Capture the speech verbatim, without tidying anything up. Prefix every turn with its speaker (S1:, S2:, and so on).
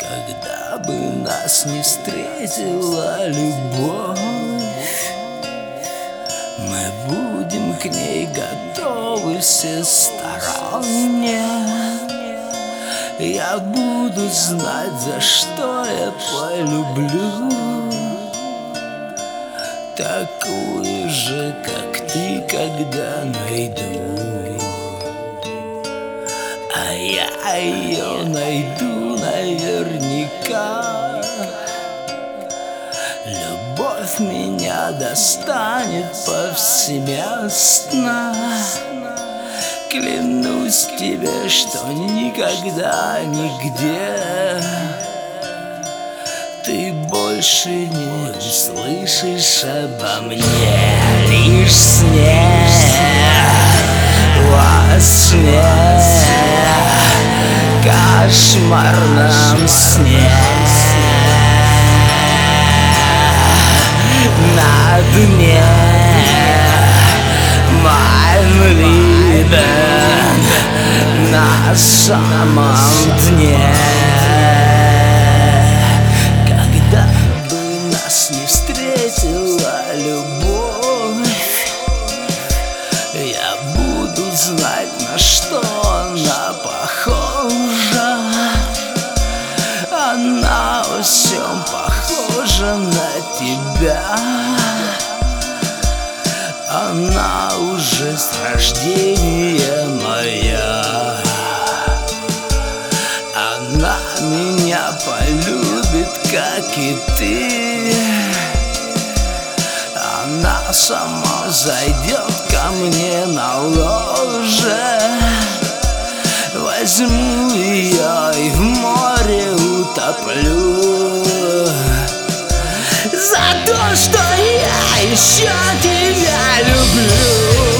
S1: Когда бы нас не встретила любовь, мы будем к ней готовы всесторонне. Я буду знать, за что я полюблю такую же, как ты, когда найду. А я ее найду наверняка. Любовь меня достанет повсеместно. Клянусь тебе, что никогда, нигде ты больше не услышишь обо мне. Лишь в сне, во сне, кошмарном сне, на дне моим виден, на самом дне. Когда бы нас не встретила любовь, я буду знать, на что она похожа. Она во всем похожа на тебя. Она уже с рождения моя. Она меня полюбит, как и ты. Она сама зайдет ко мне на ложе. Возьму ее и в море утоплю. За то, что я еще тебя люблю.